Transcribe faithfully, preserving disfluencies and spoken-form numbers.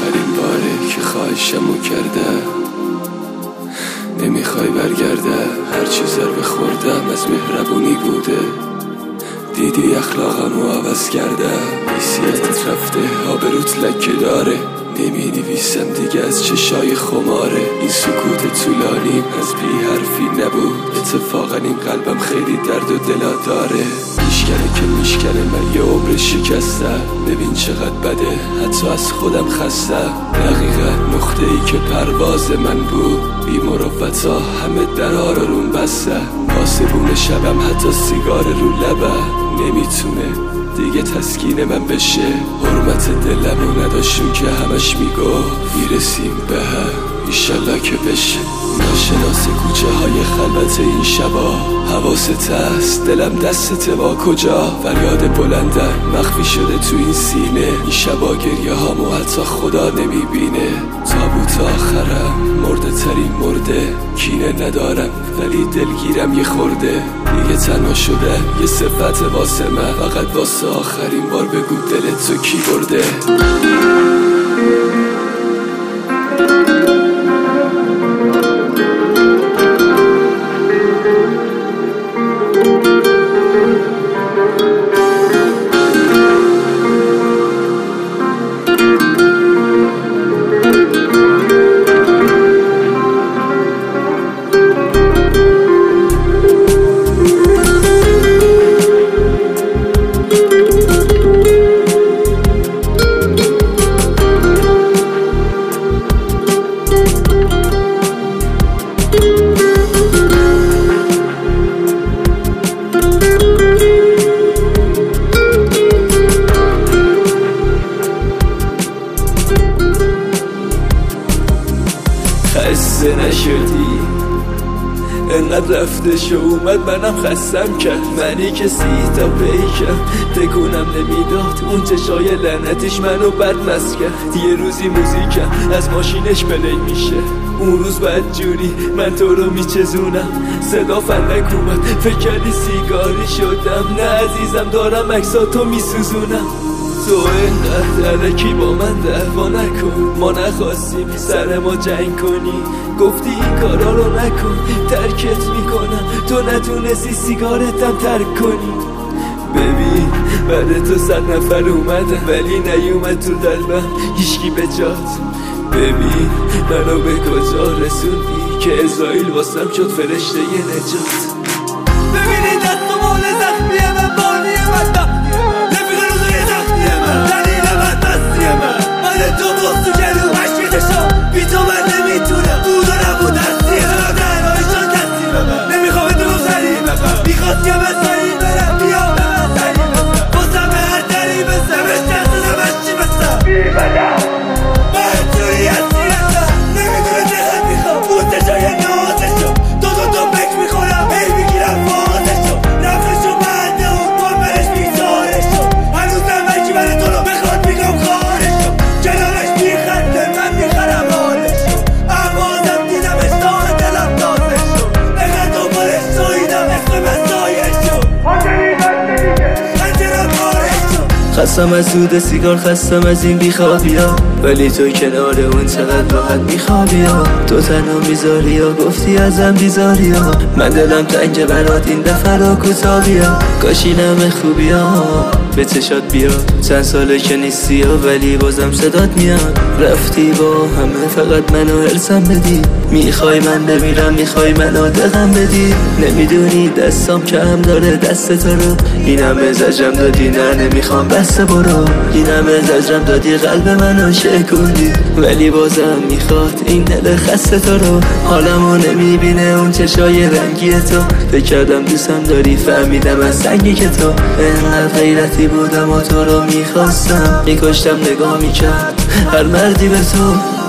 آخرین باره که خواهشمو کرده، نمیخوای برگرده. هر چی ضربه خوردم از مهربونی بوده، دیدی اخلاقمو عوض کرده. حیثیتت رفته، آبروت لکه داره، نمی نویسم دیگه از چشای خماره. این سکوت طولانی از بی حرفی نبود، اتفاقا این قلبم خیلی درد و دلا داره. میشکنه که میشکنه، من یه عمر شکسته. ببین چقدر بده، حتی از خودم خسته. دقیقا نقطه ای که پرواز من بود، بی مروتا همه درها رو روم بسته. آسبون شبم حتی سیگار رو لبه، نمیتونه دیگه تسکین من بشه. حرمت دلمو نداشون که همش میگفت میرسیم به هم، ایشالله که بشه. ناشناس کوچه های خلوت این شبا، حواست هست دلم دستت با کجا. فریاد بلندم مخفی شده تو این سینه، این شبا گریه هامو حتی خدا نمیبینه. تابوت آخرم مرده ترین مرده، کینه ندارم ولی دلگیرم یه خورده. دیگه تنها شده یه صفت واسه من، فقط واسه آخرین بار بگو دلت تو کی برده. خسته نشدی انقدر رفته شو اومد، منم خستم کرد. منی که سی تا پیکم تکونم نمیداد، اون چشای لعنتش منو بدمست کرد. یه روزی موزیکم از ماشینش پلی میشه، اون روز بد جوری من تو رو میچزونم. صدا فلک اومد، فکر کردی سیگاری شدم. نه عزیزم دارم عکساتو میسوزونم. تو اینقدر علکی با من دعوا نکن، ما نخواستیم سر ما جنگ کنی. گفتی این کارا رو نکن، ترکت میکنم. تو نتونستی سیگارتم ترک کنی. ببین بعد تو صد نفر اومدن ولی نیومد تو قلبم هیچکی به جات. ببین منو به کجا رسوندی که اسرائیل واسم شد فرشته ی نجات. ببینی دست و مال زخمیه من، بانی من تختیه من، رفیق روزوی تختیه من، دلیل من دستیه من. من تو بخت تو جلو عشقی دشا، بی تو من نمیتونم. بود و نبود دستیه من، تنهایشان کسی به من. نمیخوام تو رو سریع ببر، میخواست که من سریع برم، بیا به من سریع بزن. بازم به هر دری بزن، بهش دست دمش چی بزن. بی بدم من توی اسیرتم، نمیدونه دقت میخوام. اون تجای نازشو دو دو دو بک میخورم، هی میگیرم فازشو. نفرشو بنده اون کن برش بیزارشو. هنوزم بکی برای تو رو بخواد میگم کارشو. کنارش میخنده من میخرم حالشو. احوازم دیدمش دار دلم دازشو. اگر دوبارش ساییدم اسم مسایشو. حاضری بنده دیگه خنجرم کارشو. خستم از سود سیگار، خستم از این بیخوابی ها، ولی تو کنار اون چقدر راحت میخوابی ها. تو تنها میذاری ها، گفتی ازم بیزاری ها. من دلم تنگ برات این دفعه را کتابی ها. کاشی نم خوبی ها به چشات بیاد. چند ساله که نیستی ها ولی بازم صدات میاد. رفتی با همه فقط منو هرسم بدی. میخوای من بمیرم، میخوای منو دقم بدی. نمیدونی دستام کم داره دست تو رو. این همه زجرم دادی، نه نمیخوام بس برو. این همه زجرم دادی قلب منو شکوندی، ولی بازم میخواد این دل خسته تو رو. حالمو نمیبینه اون چشای رنگی تو. فکر کردم دوستم داری، فهمیدم از سنگی که تو. اینقدر غیرتی بودم و تو رو میخواستم، میکشتم نگاه میکرد هر مردی به تو.